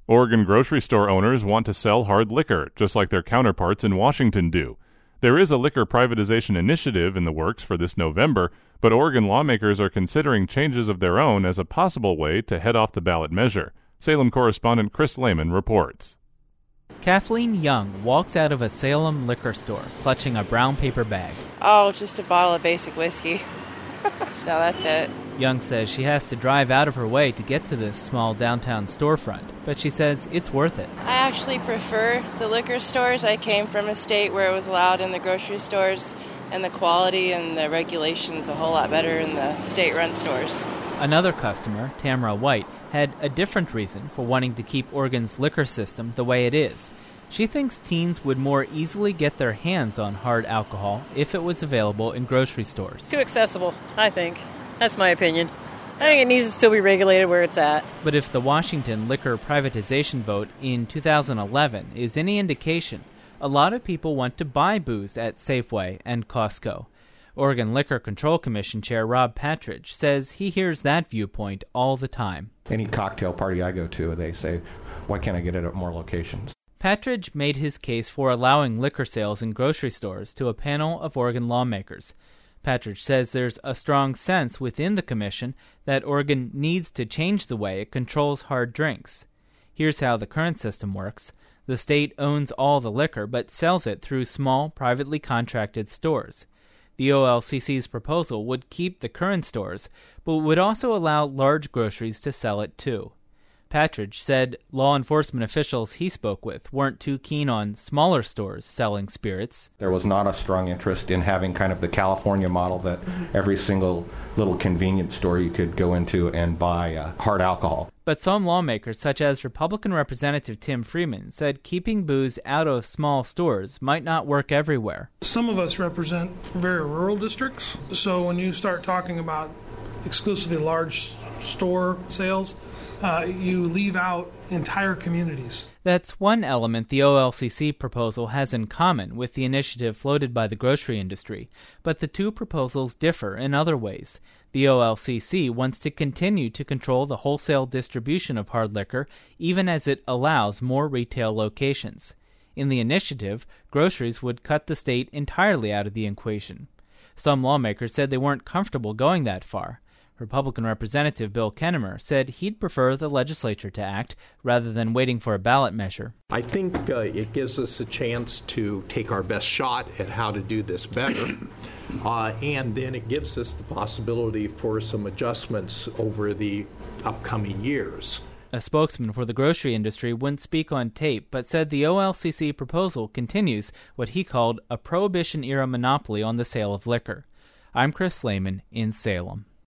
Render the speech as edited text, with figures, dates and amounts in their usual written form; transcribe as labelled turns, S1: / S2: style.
S1: Oregon grocery store owners want to sell hard liquor, just like their counterparts in Washington do. There is a liquor privatization initiative in the works for this November, but Oregon lawmakers are considering changes of their own as a possible way to head off the ballot measure. Salem correspondent Chris Lehman reports.
S2: Kathleen Young walks out of a Salem liquor store, clutching a brown paper bag.
S3: Oh, just a bottle of basic whiskey. No, that's it.
S2: Young says she has to drive out of her way to get to this small downtown storefront, but she says it's worth it.
S3: I actually prefer the liquor stores. I came from a state where it was allowed in the grocery stores, and the quality and the regulations a whole lot better in the state-run stores.
S2: Another customer, Tamara White, had a different reason for wanting to keep Oregon's liquor system the way it is. She thinks teens would more easily get their hands on hard alcohol if it was available in grocery stores.
S4: Too accessible, I think. That's my opinion. I think it needs to still be regulated where it's at.
S2: But if the Washington liquor privatization vote in 2011 is any indication, a lot of people want to buy booze at Safeway and Costco. Oregon Liquor Control Commission Chair Rob Patridge says he hears that viewpoint all the time.
S5: Any cocktail party I go to, they say, why can't I get it at more locations?
S2: Patridge made his case for allowing liquor sales in grocery stores to a panel of Oregon lawmakers. Patridge says there's a strong sense within the commission that Oregon needs to change the way it controls hard drinks. Here's how the current system works. The state owns all the liquor but sells it through small, privately contracted stores. The OLCC's proposal would keep the current stores, but would also allow large groceries to sell it too. Patridge said law enforcement officials he spoke with weren't too keen on smaller stores selling spirits.
S5: There was not a strong interest in having kind of the California model that every single little convenience store you could go into and buy hard alcohol.
S2: But some lawmakers, such as Republican Representative Tim Freeman, said keeping booze out of small stores might not work everywhere.
S6: Some of us represent very rural districts, so when you start talking about exclusively large store sales, you leave out entire communities.
S2: That's one element the OLCC proposal has in common with the initiative floated by the grocery industry, but the two proposals differ in other ways. The OLCC wants to continue to control the wholesale distribution of hard liquor, even as it allows more retail locations. In the initiative, groceries would cut the state entirely out of the equation. Some lawmakers said they weren't comfortable going that far. Republican Representative Bill Kennemer said he'd prefer the legislature to act rather than waiting for a ballot measure.
S7: I think it gives us a chance to take our best shot at how to do this better, and then it gives us the possibility for some adjustments over the upcoming years.
S2: A spokesman for the grocery industry wouldn't speak on tape, but said the OLCC proposal continues what he called a Prohibition-era monopoly on the sale of liquor. I'm Chris Lehman in Salem.